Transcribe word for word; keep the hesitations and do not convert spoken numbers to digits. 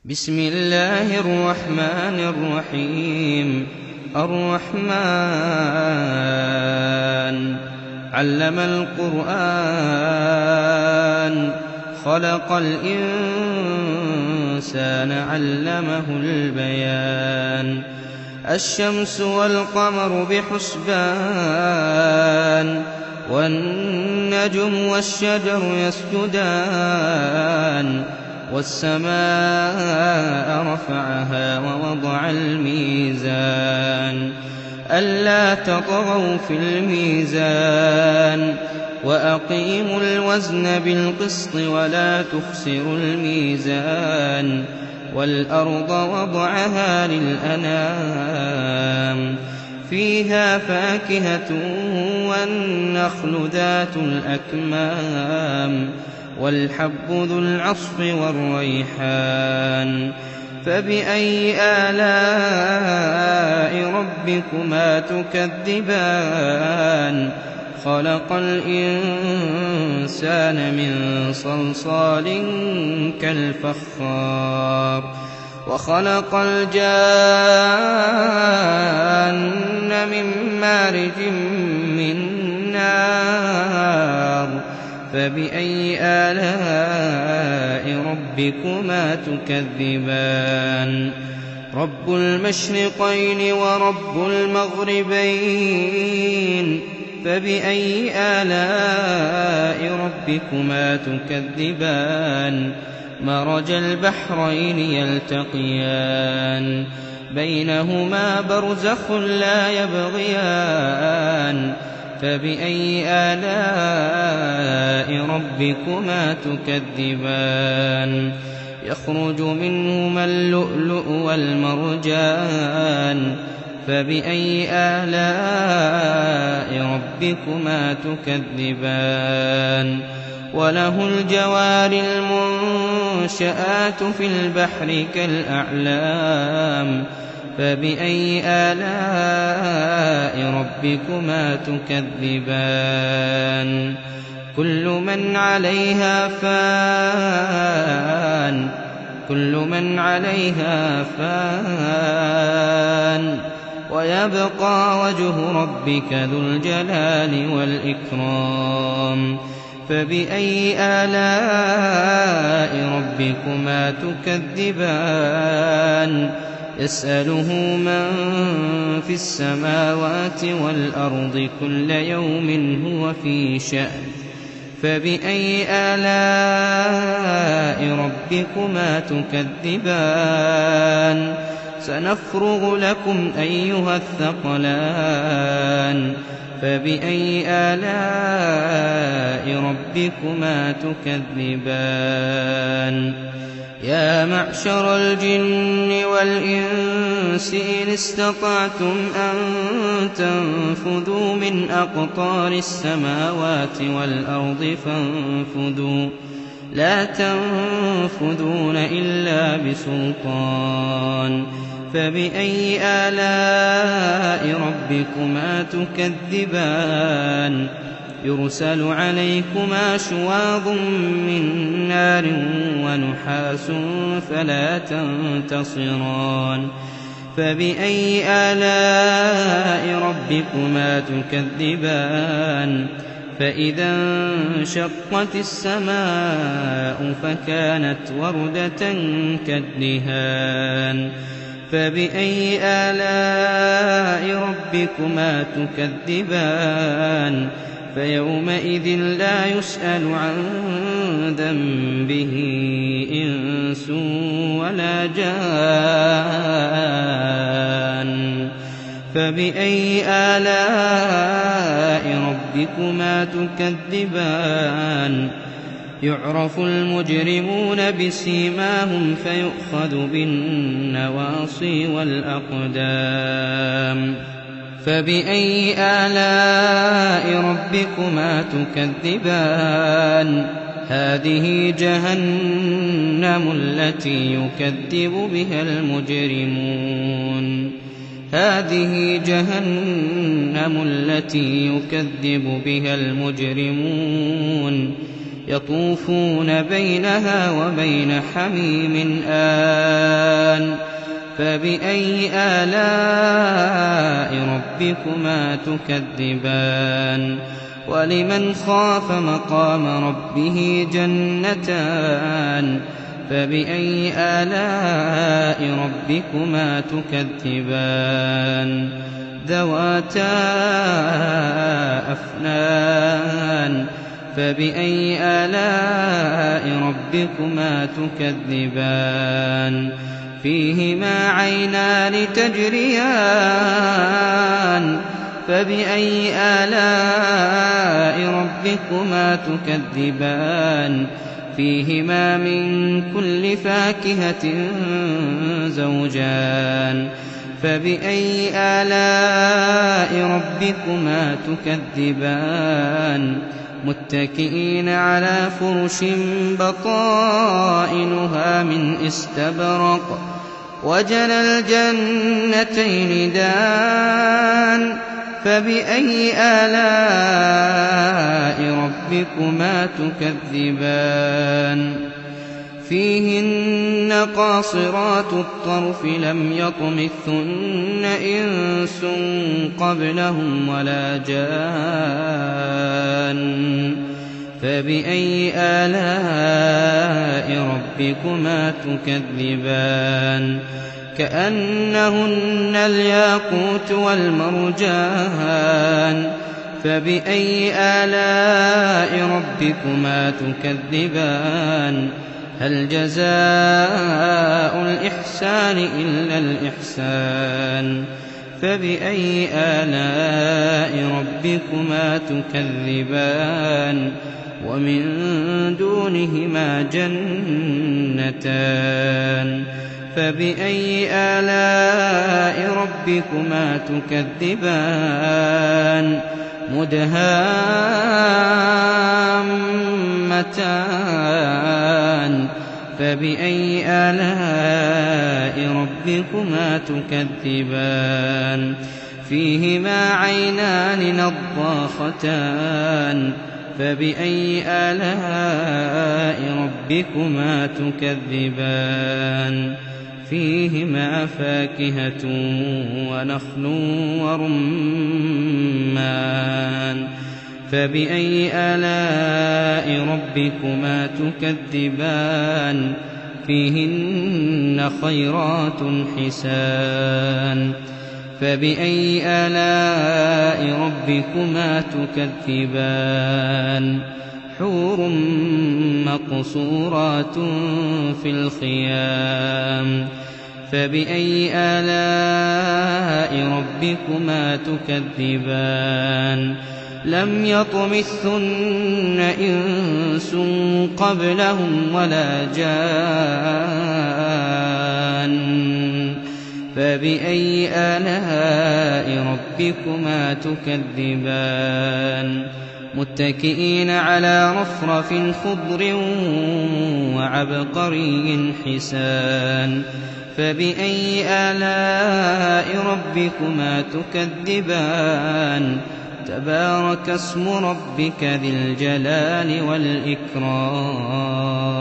بسم الله الرحمن الرحيم. الرحمن علم القرآن خلق الإنسان علمه البيان. الشمس والقمر بحسبان والنجم والشجر يسجدان والسماء رفعها ووضع الميزان ألا تطغوا في الميزان وأقيموا الوزن بالقسط ولا تخسروا الميزان والأرض وضعها للأنام فيها فاكهة والنخل ذات الأكمام والحب ذو العصف والريحان. فبأي آلاء ربكما تكذبان؟ خلق الإنسان من صلصال كالفخار وخلق الجان من مارج من نار. فبأي آلاء ربكما تكذبان؟ رب المشرقين ورب المغربين. فبأي آلاء ربكما تكذبان؟ مرج البحرين يلتقيان بينهما برزخ لا يبغيان. فبأي آلاء ربكما تكذبان؟ يخرج منهما اللؤلؤ والمرجان. فبأي آلاء ربكما تكذبان؟ وله الجوار المنشآت في البحر كالأعلام. فبأي آلاء ربكما تكذبان؟ كل من عليها فان كل من عليها فان ويبقى وجه ربك ذو الجلال والإكرام. فبأي آلاء ربكما تكذبان؟ يسأله من في السماوات والأرض كل يوم هو في شأن. فبأي آلاء ربكما تكذبان؟ سنفرغ لكم أيها الثقلان. فبأي آلاء ربكما تكذبان؟ يا معشر الجن والإنس إن استطعتم أن تنفذوا من أقطار السماوات والأرض فانفذوا لا تنفذون إلا بسلطان. فبأي آلاء ربكما تكذبان؟ يرسل عليكما شواظ من نار ونحاس فلا تنتصران. فبأي آلاء ربكما تكذبان؟ فإذا انشقت السماء فكانت وردة كالدهان. فبأي آلاء ربكما تكذبان؟ فيومئذ لا يسأل عن ذنبه إنس ولا جان. فبأي آلاء ربكما تكذبان؟ يعرف المجرمون بسيماهم فيؤخذ بالنواصي والأقدام. فبأي آلاء ربكما تكذبان؟ هذه جهنم التي يكذب بها المجرمون هذه جهنم التي يكذب بها المجرمون يطوفون بينها وبين حميم آن فبأي آلاء ربكما تكذبان ولمن خاف مقام ربه جنتان فبأي آلاء ربكما تكذبان ذواتا أفنان فبأي آلاء ربكما تكذبان فيهما عينان تجريان فبأي آلاء ربكما تكذبان فيهما من كل فاكهة زوجان فبأي آلاء ربكما تكذبان متكئين على فرش بطائنها من استبرق وجنى الجنتين دان فبأي آلاء ربكما تكذبان فيهن قاصرات الطرف لم يطمثهن إنس قبلهم ولا جان فبأي آلاء ربكما تكذبان كأنهن الياقوت والمرجان فبأي آلاء ربكما تكذبان هل جزاء الإحسان إلا الإحسان فبأي آلاء ربكما تكذبان ومن دونهما جنتان فبأي آلاء ربكما تكذبان مدهامتان فبأي آلاء ربكما تكذبان فيهما عينان نضاختان فبأي آلاء ربكما تكذبان فيهما فاكهة ونخل ورمان فبأي آلاء ربكما تكذبان فيهن خيرات حسان فبأي آلاء ربكما تكذبان حور مقصورات في الخيام فبأي آلاء ربكما تكذبان لم يطمثهن إنس قبلهم ولا جان فبأي آلاء ربكما تكذبان متكئين على رفرف خضر وعبقري حسان فبأي آلاء ربكما تكذبان تبارك اسم ربك ذي الجلال والإكرام